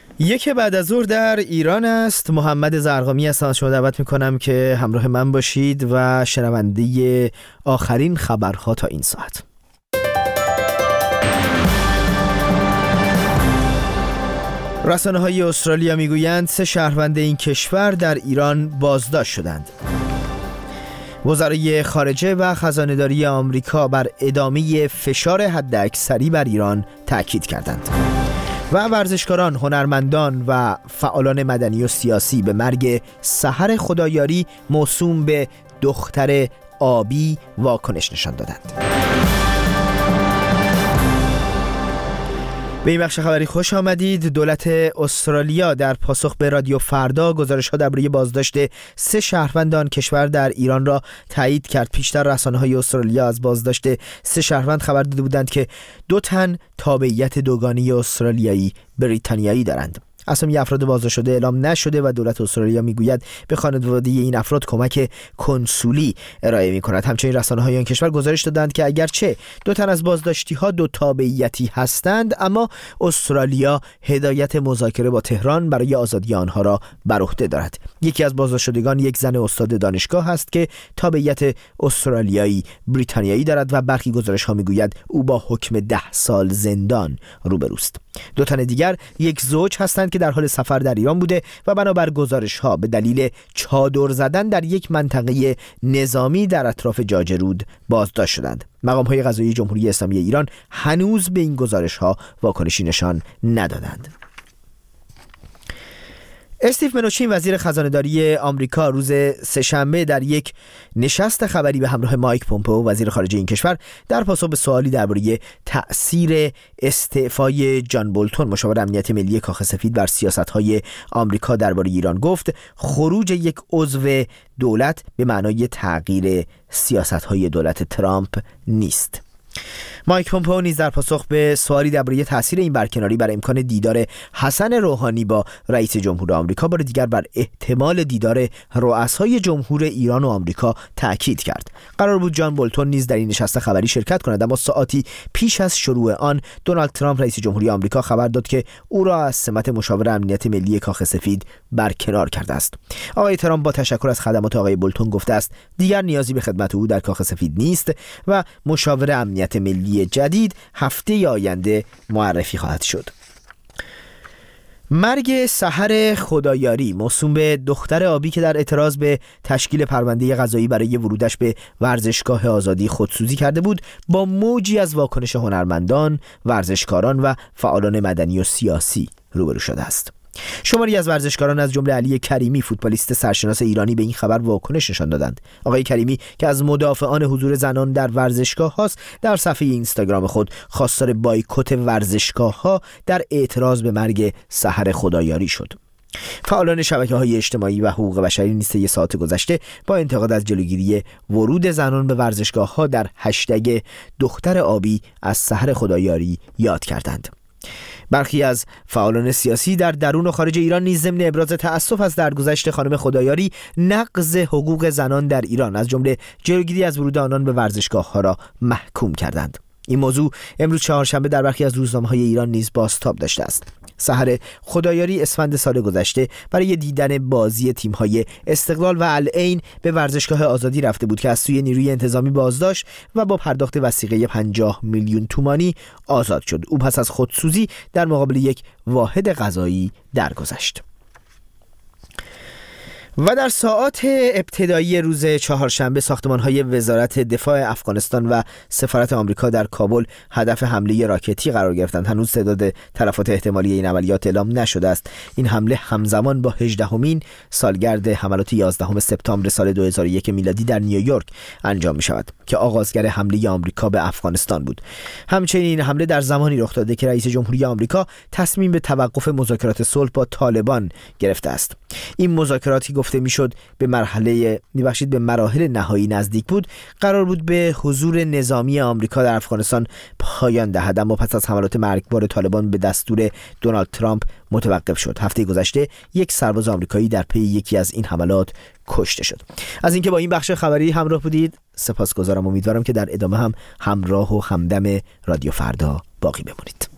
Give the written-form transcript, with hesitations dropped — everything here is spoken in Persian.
یک بعد از ظهر در ایران است. محمد زرقامی هستم. از شما دعوت میکنم که همراه من باشید و شنونده آخرین خبرها تا این ساعت. رسانه‌های استرالیا میگویند 3 شهروند این کشور در ایران بازداشت شدند. وزرای خارجه و خزانه‌داری آمریکا بر ادامه فشار حداکثری بر ایران تاکید کردند. و ورزشکاران، هنرمندان و فعالان مدنی و سیاسی به مرگ سحر خدایاری موسوم به دختر آبی واکنش نشان دادند. به این بخش خبری خوش آمدید. دولت استرالیا در پاسخ به رادیو فردا گزارش‌ها درباره بازداشت 3 شهروند آن کشور در ایران را تایید کرد. پیشتر رسانه‌های استرالیا از بازداشت 3 شهروند خبر داده بودند که 2 تن تابعیت دوگانه استرالیایی بریتانیایی دارند. اسامی افراد بازداشت شده اعلام نشده و دولت استرالیا میگوید به خانواده این افراد کمک کنسولی ارائه می‌کند. همچنین رسانه‌های آن کشور گزارش دادند که اگرچه 2 تن از بازداشتی‌ها 2 تابعیتی هستند، اما استرالیا هدایت مذاکره با تهران برای آزادی آنها را بر عهده دارد. یکی از بازداشت شدگان یک زن استاد دانشگاه است که تابعیت استرالیایی بریتانیایی دارد و برخی گزارش‌ها میگوید او با حکم 10 سال زندان روبروست. 2 تن دیگر یک زوج هستند که در حال سفر در ایران بوده و بنابر گزارش‌ها به دلیل چادر زدن در یک منطقه نظامی در اطراف جاجرود بازداشت شدند. مقام‌های قضایی جمهوری اسلامی ایران هنوز به این گزارش‌ها واکنشی نشان ندادند. استیو منوچین وزیر خزانه‌داری آمریکا روز سه‌شنبه در یک نشست خبری به همراه مایک پومپئو وزیر خارجه این کشور در پاسخ به سوالی درباره تأثیر استعفای جان بولتون مشاور امنیت ملی کاخ سفید بر سیاست‌های آمریکا درباره ایران گفت خروج یک عضو دولت به معنای تغییر سیاست‌های دولت ترامپ نیست. مایک پومپئو نیز در پاسخ به سوالی درباره تاثیر این برکناری بر امکان دیدار حسن روحانی با رئیس جمهور آمریکا بار دیگر بر احتمال دیدار رؤسای جمهور ایران و آمریکا تاکید کرد. قرار بود جان بولتون نیز در این نشست خبری شرکت کند، اما ساعتی پیش از شروع آن دونالد ترامپ رئیس جمهوری آمریکا خبر داد که او را از سمت مشاور امنیت ملی کاخ سفید برکنار کرده است. آقای ترامپ با تشکر از خدمات آقای بولتون گفته است دیگر نیازی به خدمت او در کاخ سفید نیست و مشاور امنیت ملی جدید هفته آینده معرفی خواهد شد. مرگ سحر خدایاری موسوم به دختر آبی که در اعتراض به تشکیل پرونده قضایی برای ورودش به ورزشگاه آزادی خودسوزی کرده بود با موجی از واکنش هنرمندان، ورزشکاران و فعالان مدنی و سیاسی روبرو شده است. شماری از ورزشکاران از جمله علی کریمی فوتبالیست سرشناس ایرانی به این خبر واکنش نشان دادند. آقای کریمی که از مدافعان حضور زنان در ورزشگاه هاست در صفحه اینستاگرام خود خواستار بایکوت ورزشگاه ها در اعتراض به مرگ سحر خدایاری شد. فعالان شبکه‌های اجتماعی و حقوق بشری نیز طی ساعات گذشته با انتقاد از جلوگیری ورود زنان به ورزشگاه‌ها در هشتگ دختر آبی از سحر خدایاری یاد کردند. برخی از فعالان سیاسی در درون و خارج ایران نیز ضمن ابراز تأسف از درگذشت خانم خدایاری نقض حقوق زنان در ایران از جمله جلوگیری از ورود آنان به ورزشگاه‌ها را محکوم کردند. این موضوع امروز چهارشنبه در برخی از روزنامه‌های ایران نیز بازتاب داشته است. سحر خدایاری اسفند سال گذشته برای دیدن بازی تیم‌های استقلال و العین به ورزشگاه آزادی رفته بود که از سوی نیروی انتظامی بازداشت و با پرداخت وثیقه 50 میلیون تومانی آزاد شد. او پس از خودسوزی در مقابل یک واحد قضایی درگذشت. و در ساعات ابتدایی روز چهارشنبه ساختمان‌های وزارت دفاع افغانستان و سفارت آمریکا در کابل هدف حمله راکتی قرار گرفتند. هنوز تعداد تلفات احتمالی این عملیات اعلام نشده است. این حمله همزمان با 18مین سالگرد حملات 11 سپتامبر سال 2001 میلادی در نیویورک انجام می‌شود که آغازگر حمله آمریکا به افغانستان بود. همچنین این حمله در زمانی رخ داده که رئیس جمهوری آمریکا تصمیم به توقف مذاکرات صلح با طالبان گرفته است. این مذاکراتی گفته میشد به مراحل نهایی نزدیک بود، قرار بود به حضور نظامی آمریکا در افغانستان پایان دهد، اما پس از حملات مرگبار طالبان به دستور دونالد ترامپ متوقف شد. هفته گذشته یک سرباز آمریکایی در پی یکی از این حملات کشته شد. از اینکه با این بخش خبری همراه بودید سپاسگزارم. امیدوارم که در ادامه هم همراه و همدم رادیو فردا باقی بمونید.